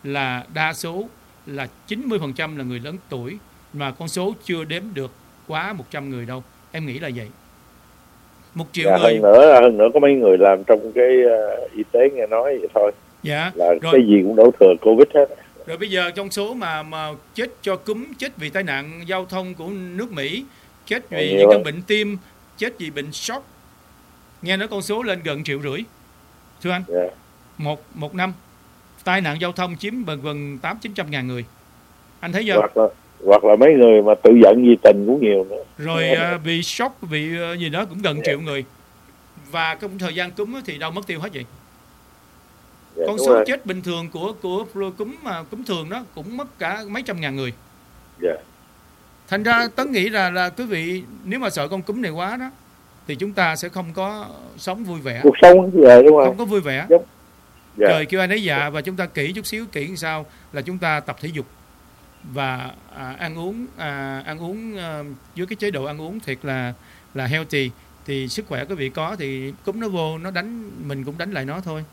Speaker 5: là đa số là 90% là người lớn tuổi, mà con số chưa đếm được quá 100 người đâu. Em nghĩ là vậy. 1 triệu người.
Speaker 4: Hơn nữa có mấy người làm trong cái y tế nghe nói vậy thôi.
Speaker 5: Dạ.
Speaker 4: Là
Speaker 5: rồi,
Speaker 4: cái gì cũng đổ thừa Covid hết.
Speaker 5: Rồi bây giờ trong số mà chết do cúm, chết vì tai nạn giao thông của nước Mỹ, chết vì những căn bệnh tim, chết vì bệnh stroke, nghe nói con số lên gần 1,5 triệu. Thưa anh, một năm tai nạn giao thông chiếm gần 800-900 ngàn người. Anh thấy chưa?
Speaker 4: Hoặc là mấy người mà tự giận vì tình cũng nhiều nữa.
Speaker 5: Rồi vì sốc, vì gì đó cũng gần 1 triệu người. Và trong thời gian cúm thì đâu mất tiêu hết vậy. Con số rồi. Chết bình thường của cúm thường đó cũng mất cả mấy trăm ngàn người. Thành ra Tấn nghĩ là quý vị nếu mà sợ con cúm này quá đó thì chúng ta sẽ không có sống vui vẻ.
Speaker 4: Cuộc sống về đúng không?
Speaker 5: Không có vui vẻ. Trời kêu ai nấy dạ, và chúng ta kỹ chút xíu, kỹ làm sao là chúng ta tập thể dục và ăn uống với cái chế độ ăn uống thiệt là healthy, thì sức khỏe quý vị có thì cúm nó vô nó đánh mình cũng đánh lại nó thôi.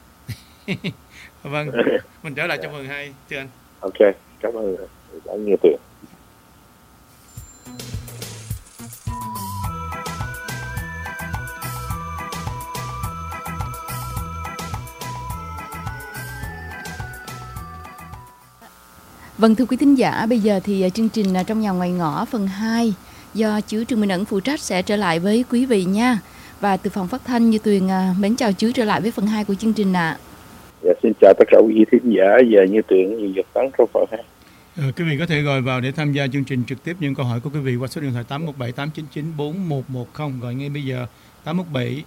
Speaker 5: Vâng, mình trở lại trong phần 2 thưa anh.
Speaker 4: Ok, cảm ơn đã nghe tuyệt.
Speaker 3: Vâng, thưa quý thính giả, bây giờ thì chương trình Trong Nhà Ngoài Ngõ phần 2 do chú Trương Minh Ẩn phụ trách sẽ trở lại với quý vị nha. Và từ phòng phát thanh Như Tuyền mến chào chú trở lại với phần 2 của chương trình ạ.
Speaker 4: Dạ, xin chào tất cả quý vị thính giả và Như Tuyền Như Nhật Tấn trong phần 2.
Speaker 5: Quý vị có thể gọi vào để tham gia chương trình trực tiếp những câu hỏi của quý vị qua số điện thoại 817 899 4110, gọi ngay bây giờ 817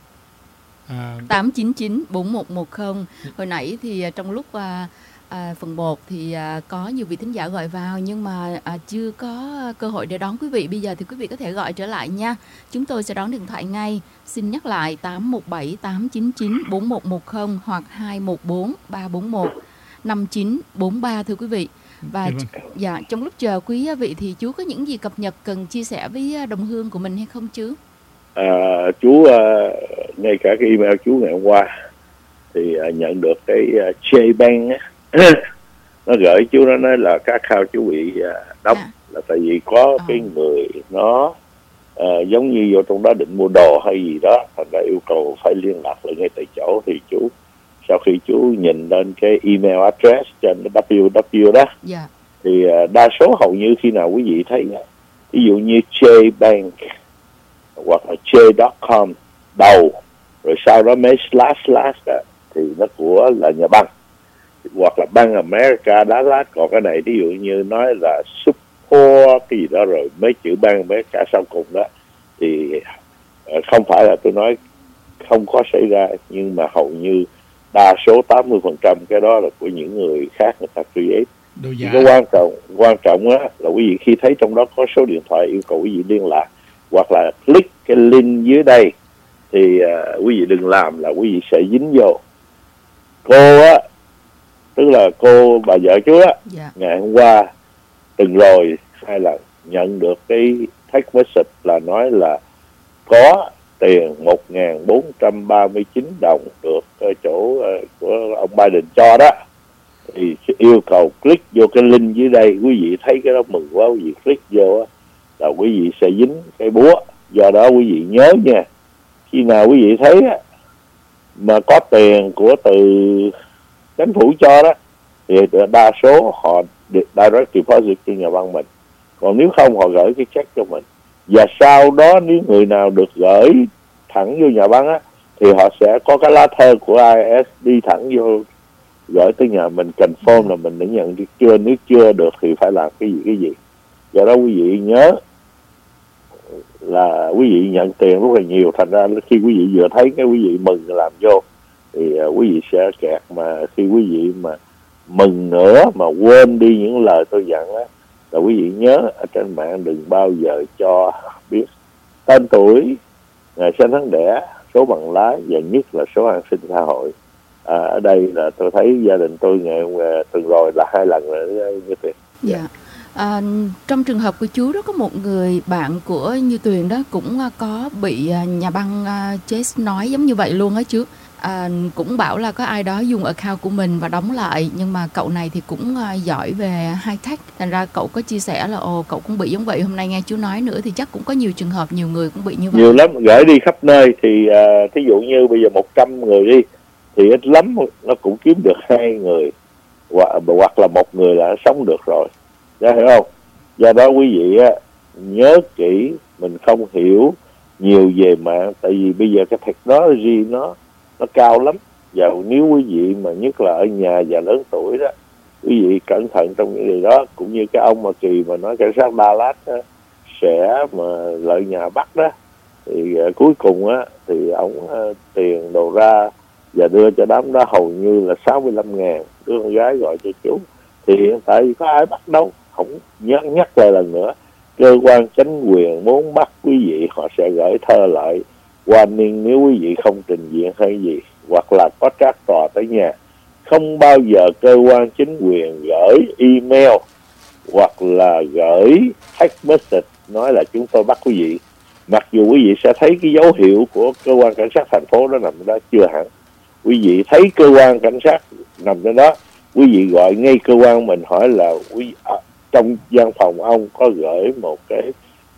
Speaker 3: 899 4110. Hồi nãy thì trong lúc phần 1 thì có nhiều vị thính giả gọi vào nhưng mà chưa có cơ hội để đón quý vị. Bây giờ thì quý vị có thể gọi trở lại nha. Chúng tôi sẽ đón điện thoại ngay. Xin nhắc lại 817 899 4110 hoặc 214 341 5943 thưa quý vị. Và trong lúc chờ quý vị thì chú có những gì cập nhật cần chia sẻ với đồng hương của mình hay không chú?
Speaker 4: Chú ngay cả cái email chú ngày hôm qua thì nhận được cái J-Bank á, nó gửi chú, nó nói là các account chú bị đóng, là tại vì có cái người nó giống như vô trong đó định mua đồ hay gì đó, thành ra yêu cầu phải liên lạc lại ngay tại chỗ. Thì chú sau khi chú nhìn lên cái email address trên www đó, thì đa số hầu như khi nào quý vị thấy ví dụ như J-Bank hoặc là J.com đầu rồi sau đó mấy slash đó, thì nó của là nhà băng hoặc là Bank America đá lát. Còn cái này ví dụ như nói là support cái gì đó rồi mấy chữ Bank America sau cùng đó, thì không phải là tôi nói không có xảy ra, nhưng mà hầu như đa số 80% cái đó là của những người khác người ta create. Cái quan trọng á là quý vị khi thấy trong đó có số điện thoại yêu cầu quý vị liên lạc hoặc là click cái link dưới đây thì quý vị đừng làm, là quý vị sẽ dính vô. Cô á, tức là cô bà vợ chú á, ngày hôm qua từng rồi hay là nhận được cái text message là nói là có tiền 1.439 đồng được chỗ của ông Biden cho đó, thì yêu cầu click vô cái link dưới đây. Quý vị thấy cái đó mừng quá, quý vị click vô á là quý vị sẽ dính cái búa. Do đó quý vị nhớ nha, khi nào quý vị thấy á, mà có tiền của từ chính phủ cho đó thì đa số họ direct deposit cho nhà băng mình, còn nếu không họ gửi cái check cho mình. Và sau đó nếu người nào được gửi thẳng vô nhà băng á thì họ sẽ có cái lá thư của IRS đi thẳng vô gửi tới nhà mình, confirm là mình đã nhận được chưa. Nếu chưa được thì phải làm cái gì. Do đó quý vị nhớ là quý vị nhận tiền rất là nhiều, thành ra khi quý vị vừa thấy cái quý vị mừng làm vô thì quý vị sẽ kẹt. Mà khi quý vị mà mừng nữa mà quên đi những lời tôi dặn á, là quý vị nhớ ở trên mạng đừng bao giờ cho biết tên tuổi, ngày sinh tháng đẻ, số bằng lái và nhất là số an sinh xã hội. Ở đây là tôi thấy gia đình tôi ngày từng rồi là 2 lần rồi như vậy.
Speaker 3: Dạ. Trong trường hợp của chú đó có một người bạn của Như Tuyền đó cũng có bị nhà băng Chase nói giống như vậy luôn á chú. cũng bảo là có ai đó dùng account của mình và đóng lại, nhưng mà cậu này thì cũng giỏi về high tech, thành ra cậu có chia sẻ là cậu cũng bị giống vậy. Hôm nay nghe chú nói nữa thì chắc cũng có nhiều trường hợp, nhiều người cũng bị như vậy.
Speaker 4: Nhiều lắm, gửi đi khắp nơi thì thí dụ như bây giờ 100 người đi thì ít lắm nó cũng kiếm được 2 người hoặc là 1 người là nó sống được rồi, đã hiểu không? Do đó quý vị nhớ kỹ, mình không hiểu nhiều về mạng, tại vì bây giờ cái technology nó cao lắm. Và nếu quý vị mà nhất là ở nhà và lớn tuổi đó, quý vị cẩn thận trong những điều đó. Cũng như cái ông mà Kỳ mà nói cảnh sát Dallas đó, sẽ mà lợi nhà Bắc đó, thì cuối cùng á thì ông tiền đồ ra và đưa cho đám đó hầu như là 65.000. Đứa con gái gọi cho chú thì hiện tại có ai bắt đâu. Không nhắc lại lần nữa, cơ quan chính quyền muốn bắt quý vị họ sẽ gửi thơ lại warning nếu quý vị không trình diện hay gì, hoặc là có trác tòa tới nhà. Không bao giờ cơ quan chính quyền gửi email hoặc là gửi text message nói là chúng tôi bắt quý vị, mặc dù quý vị sẽ thấy cái dấu hiệu của cơ quan cảnh sát thành phố đó nằm đó chưa hẳn. Quý vị thấy cơ quan cảnh sát nằm trên đó, quý vị gọi ngay cơ quan mình hỏi là trong văn phòng ông có gửi một cái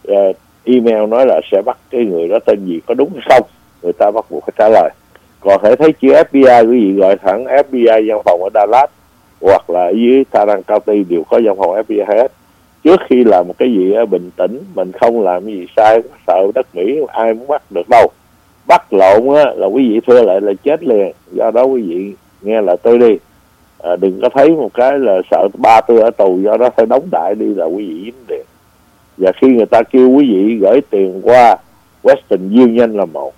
Speaker 4: email nói là sẽ bắt cái người đó tên gì, có đúng hay không? Người ta bắt buộc phải trả lời. Còn hãy thấy chữ FBI, quý vị gọi thẳng FBI văn phòng ở Dallas hoặc là ở dưới Tarrant County đều có văn phòng FBI hết. Trước khi làm một cái gì bình tĩnh, mình không làm cái gì sai, sợ đất Mỹ ai muốn bắt được đâu. Bắt lộn á là quý vị thưa lại là chết liền. Do đó quý vị nghe là tôi đi, đừng có thấy một cái là sợ ba tôi ở tù, do đó phải đóng đại đi là quý vị dính tiền. Và khi người ta kêu quý vị gửi tiền qua Western Union là một,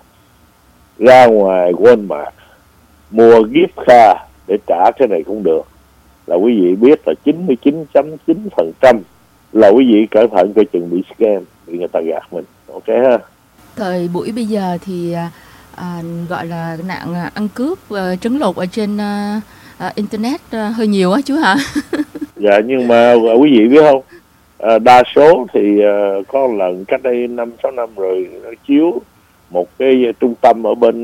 Speaker 4: ra ngoài Walmart mua gift card để trả cái này cũng được, là quý vị biết là 99.9% là quý vị cẩn thận coi chừng bị scam, bị người ta gạt mình. Ok ha.
Speaker 3: Thời buổi bây giờ thì gọi là nạn ăn cướp trấn lột ở trên internet hơi nhiều á chú hả?
Speaker 4: Dạ, nhưng mà quý vị biết không, đa số thì có lần cách đây 5-6 năm rồi nó chiếu một cái trung tâm ở bên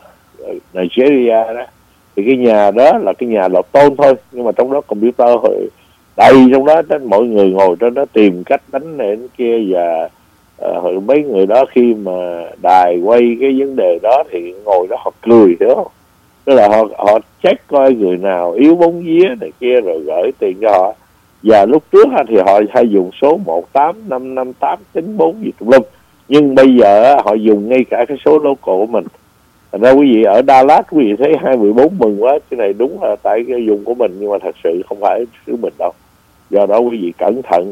Speaker 4: Nigeria đó, thì cái nhà đó là cái nhà lợp tôn thôi, nhưng mà trong đó computer đầy trong đó, mọi người ngồi trên đó tìm cách đánh này đánh kia. Và mấy người đó khi mà đài quay cái vấn đề đó thì ngồi đó họ cười, hiểu không? Tức là họ check coi người nào yếu bóng vía này kia rồi gửi tiền cho họ. Và lúc trước thì họ hay dùng số 1855894 gì tùm lum, nhưng bây giờ họ dùng ngay cả cái số local của mình. Thành ra quý vị ở Dallas quý vị thấy 214 mừng quá, cái này đúng là tại cái dùng của mình, nhưng mà thật sự không phải xứ mình đâu. Do đó quý vị cẩn thận.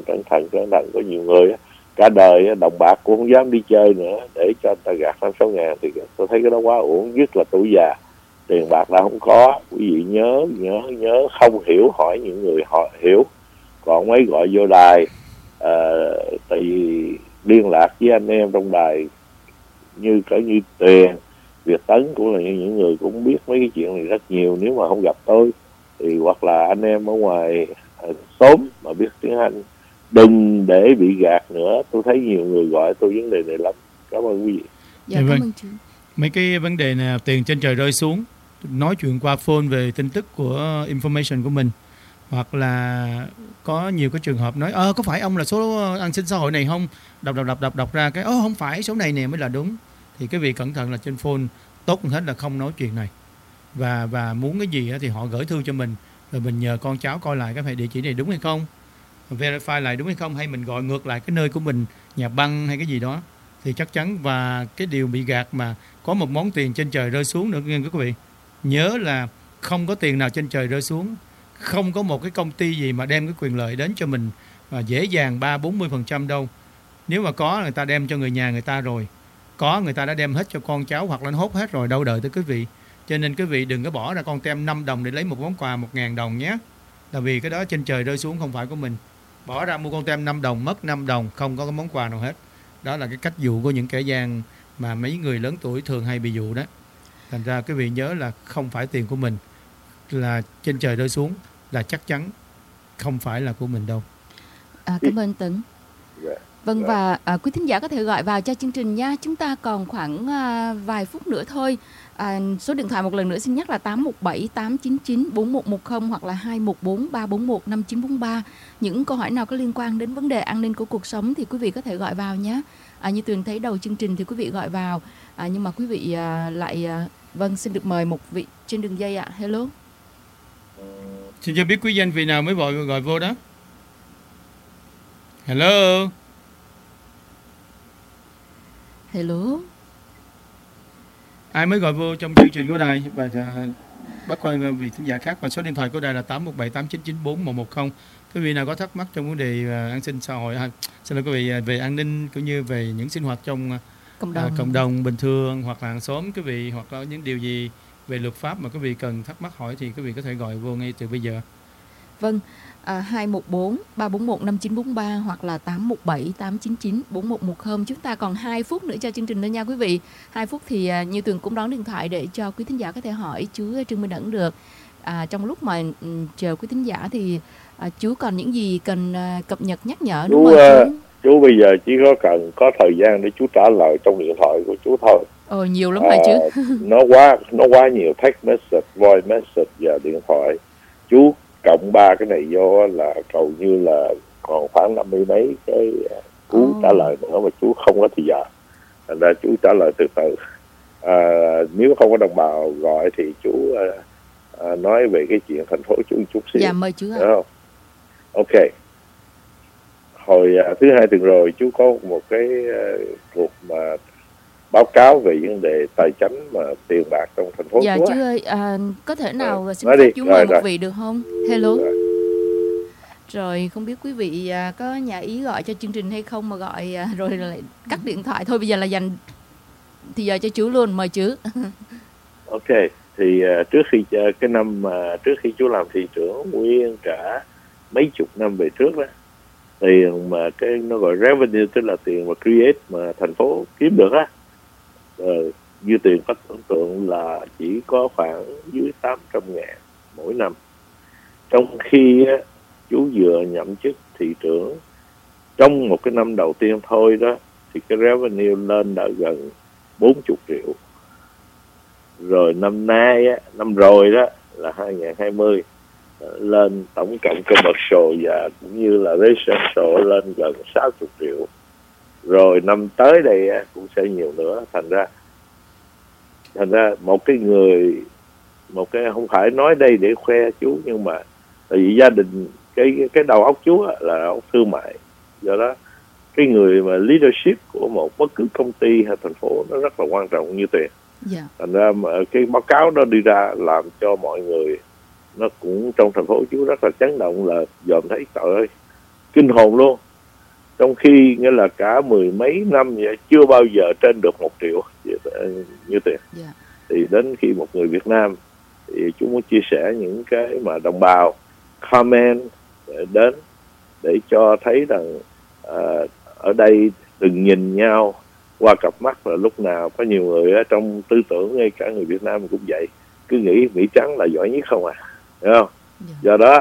Speaker 4: Có nhiều người cả đời đồng bạc cũng không dám đi chơi nữa để cho người ta gạt 5-6 ngàn, thì tôi thấy cái đó quá uổng. Nhất là tuổi già, tiền bạc đã không có, quý vị nhớ không hiểu hỏi những người họ hiểu. Còn mấy gọi vô đài tại vì liên lạc với anh em trong đài như Tuyền, Việt Tấn cũng là những người cũng biết mấy cái chuyện này rất nhiều. Nếu mà không gặp tôi thì hoặc là anh em ở ngoài xóm mà biết tiếng Anh, đừng để bị gạt nữa. Tôi thấy nhiều người gọi tôi vấn đề này lắm. Cảm ơn quý vị.
Speaker 3: Dạ, cảm ơn chú.
Speaker 5: Mấy cái vấn đề này, tiền trên trời rơi xuống, nói chuyện qua phone về tin tức của information của mình, hoặc là có nhiều cái trường hợp nói có phải ông là số an sinh xã hội này không, đọc ra cái không phải, số này nè mới là đúng. Thì cái việc cẩn thận là trên phone tốt hơn hết là không nói chuyện này. Và muốn cái gì thì họ gửi thư cho mình, rồi mình nhờ con cháu coi lại cái địa chỉ này đúng hay không, verify lại đúng hay không, hay mình gọi ngược lại cái nơi của mình, nhà băng hay cái gì đó thì chắc chắn. Và cái điều bị gạt mà có một món tiền trên trời rơi xuống nữa nghe quý vị, nhớ là không có tiền nào trên trời rơi xuống, không có một cái công ty gì mà đem cái quyền lợi đến cho mình mà dễ dàng 30-40% đâu. Nếu mà có, người ta đem cho người nhà người ta rồi, có người ta đã đem hết cho con cháu hoặc là nó hốt hết rồi, đâu đợi tới quý vị. Cho nên quý vị đừng có bỏ ra con tem 5 đồng để lấy một món quà 1.000 đồng nhé. Là vì cái đó trên trời rơi xuống không phải của mình. Bỏ ra mua con tem 5 đồng, mất 5 đồng, không có cái món quà nào hết. Đó là cái cách dụ của những kẻ gian mà mấy người lớn tuổi thường hay bị dụ đó. Thành ra quý vị nhớ là không phải tiền của mình, là trên trời rơi xuống là chắc chắn không phải là của mình đâu.
Speaker 3: Cảm ơn Tấn. Vâng, và quý thính giả có thể gọi vào cho chương trình nha. Chúng ta còn khoảng vài phút nữa thôi. Số điện thoại một lần nữa xin nhắc là 817 899 4110 hoặc là 214 341 5943. Những câu hỏi nào có liên quan đến vấn đề an ninh của cuộc sống thì quý vị có thể gọi vào nhé. Như Tuyền thấy đầu chương trình thì quý vị gọi vào, nhưng mà quý vị vâng, xin được mời một vị trên đường dây ạ. Hello.
Speaker 5: Xin cho biết quý danh vị nào mới gọi vô đó. Hello.
Speaker 3: Hello.
Speaker 5: Ai mới gọi vô trong chương trình của đài và bắt qua vị thính giả khác, và số điện thoại của đài là 817 899 4110. Quý vị nào có thắc mắc trong vấn đề an sinh xã hội, xin lỗi quý vị, về an ninh cũng như về những sinh hoạt trong cộng đồng bình thường hoặc là hàng xóm quý vị, hoặc là những điều gì về luật pháp mà quý vị cần thắc mắc hỏi thì quý vị có thể gọi vô ngay từ bây giờ.
Speaker 3: Vâng, 214 341 5943 hoặc là 817 899 4110. Chúng ta còn 2 phút nữa cho chương trình nữa nha quý vị. 2 phút thì như Tường cũng đón điện thoại để cho quý thính giả có thể hỏi chú Trương Minh Ẩn được. Trong lúc mà chờ quý thính giả thì chú còn những gì cần cập nhật nhắc nhở đúng không
Speaker 4: chú bây giờ chỉ có thời gian để chú trả lời trong điện thoại của chú thôi.
Speaker 3: Nhiều lắm mà chứ.
Speaker 4: nó quá nhiều text message, voice message và điện thoại. Chú cộng 3 cái này vô là hầu như là còn khoảng 50 mấy cái cú trả lời nữa mà chú không có thời giờ. Thành ra chú trả lời từ từ. Nếu không có đồng bào gọi thì chú nói về cái chuyện thành phố chú chút xíu.
Speaker 3: Dạ, mời chú ạ.
Speaker 4: Đúng không? Ok. Hồi thứ hai tuần rồi chú có một cái cuộc mà báo cáo về vấn đề tài chính mà tiền bạc trong thành phố.
Speaker 3: Dạ
Speaker 4: chú
Speaker 3: chú ơi, có thể nào xin phép chú mời một vị được không? Hello. Rồi không biết quý vị có nhà ý gọi cho chương trình hay không mà gọi rồi lại cắt điện thoại. Thôi bây giờ là dành thì giờ cho chú luôn, mời chú.
Speaker 4: Ok, thì trước khi chú làm thị trưởng nguyên cả mấy chục năm về trước đó, tiền mà cái nó gọi revenue, tức là tiền mà create mà thành phố kiếm được á, như tiền có tưởng tượng là chỉ có khoảng dưới 800.000 mỗi năm. Trong khi á, chú vừa nhậm chức thị trưởng, trong một cái năm đầu tiên thôi đó thì cái revenue lên đã gần 40 triệu. Rồi năm rồi đó là 2020 lên tổng cộng commercial và cũng như là residential lên gần 60 triệu. Rồi năm tới đây cũng sẽ nhiều nữa. Thành ra một cái không phải nói đây để khoe chú, nhưng mà tại vì gia đình cái đầu óc chú là đầu óc thương mại, do đó cái người mà leadership của một bất cứ công ty hay thành phố nó rất là quan trọng như tiền. Thành ra mà cái báo cáo đó đi ra làm cho mọi người nó cũng trong thành phố chú rất là chấn động, là dòm thấy trời ơi kinh hồn luôn. Trong khi nghĩa là cả mười mấy năm vậy chưa bao giờ trên được 1 triệu như tiền. Thì đến khi một người Việt Nam thì chú muốn chia sẻ những cái mà đồng bào comment đến để cho thấy rằng ở đây đừng nhìn nhau qua cặp mắt là lúc nào. Có nhiều người trong tư tưởng, ngay cả người Việt Nam cũng vậy, cứ nghĩ Mỹ trắng là giỏi nhất không hiểu không? Do đó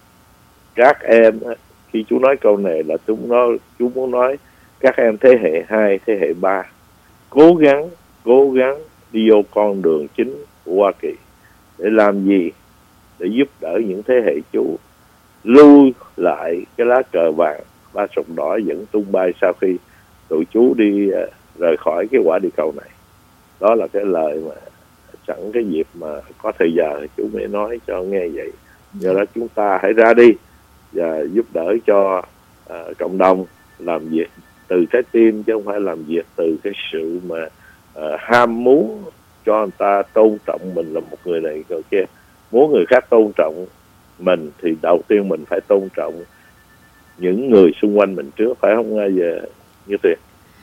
Speaker 4: các em, khi chú nói câu này là chú muốn nói các em thế hệ 2, thế hệ 3 cố gắng đi vô con đường chính của Hoa Kỳ. Để làm gì? Để giúp đỡ những thế hệ chú lưu lại cái lá cờ vàng, ba sọc đỏ vẫn tung bay sau khi tụi chú đi rời khỏi cái quả địa cầu này. Đó là cái lời mà sẵn cái dịp mà có thời giờ chú mới nói cho nghe vậy. Do đó chúng ta hãy ra đi và giúp đỡ cho cộng đồng, làm việc từ trái tim chứ không phải làm việc từ cái sự mà ham muốn cho người ta tôn trọng mình là một người này người kia. Muốn người khác tôn trọng mình thì đầu tiên mình phải tôn trọng những người xung quanh mình trước, phải không giờ như Tuyền?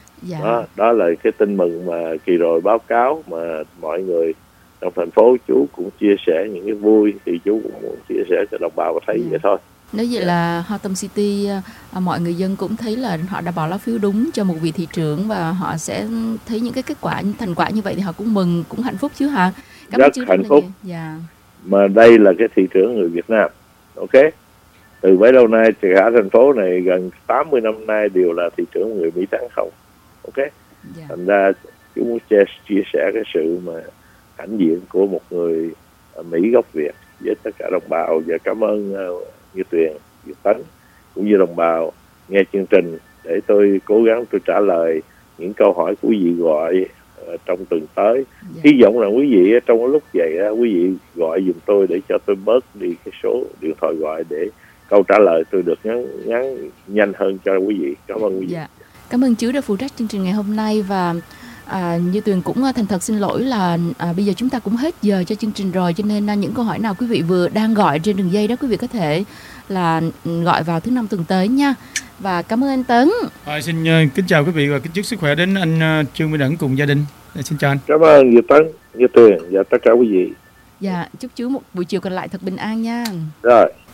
Speaker 4: Đó là cái tin mừng mà kỳ rồi báo cáo mà mọi người trong thành phố chú cũng chia sẻ những cái vui, thì chú cũng muốn chia sẻ cho đồng bào thấy vậy thôi.
Speaker 3: Nếu vậy là Hotham City mọi người dân cũng thấy là họ đã bỏ lá phiếu đúng cho một vị thị trưởng và họ sẽ thấy những cái kết quả, thành quả như vậy thì họ cũng mừng, cũng hạnh phúc chứ hả?
Speaker 4: Cảm ơn chú hạnh phúc. Mà đây là cái thị trưởng người Việt Nam, ok? từ bấy lâu nay cả thành phố này gần 80 năm nay đều là thị trưởng người Mỹ thắng không. Ok,
Speaker 3: Dạ.
Speaker 4: thành ra chú muốn chia sẻ cái sự mà hãnh diện của một người Mỹ gốc Việt với tất cả đồng bào, và cảm ơn Như Tuyền, Việt Tấn cũng như đồng bào nghe chương trình để tôi cố gắng tôi trả lời những câu hỏi của quý vị gọi trong tuần tới.
Speaker 3: Dạ.
Speaker 4: Hy vọng là quý vị trong cái lúc vậy quý vị gọi giùm tôi để cho tôi bớt đi cái số điện thoại gọi để câu trả lời tôi được ngắn nhanh hơn cho quý vị. Cảm ơn quý vị.
Speaker 3: Dạ. Cảm ơn chú đã phụ trách chương trình ngày hôm nay, và Như Tuyền cũng thành thật xin lỗi là bây giờ chúng ta cũng hết giờ cho chương trình rồi, cho nên những câu hỏi nào quý vị vừa đang gọi trên đường dây đó quý vị có thể là gọi vào thứ 5 tuần tới nha. Và cảm ơn anh Tấn.
Speaker 5: Xin kính chào quý vị và kính chúc sức khỏe đến anh Trương Minh Ẩn cùng gia đình. Xin chào anh.
Speaker 4: Cảm ơn Như Tấn, Như Tuyền và tất cả quý vị.
Speaker 3: Dạ, chúc chú một buổi chiều còn lại thật bình an nha.
Speaker 4: Rồi.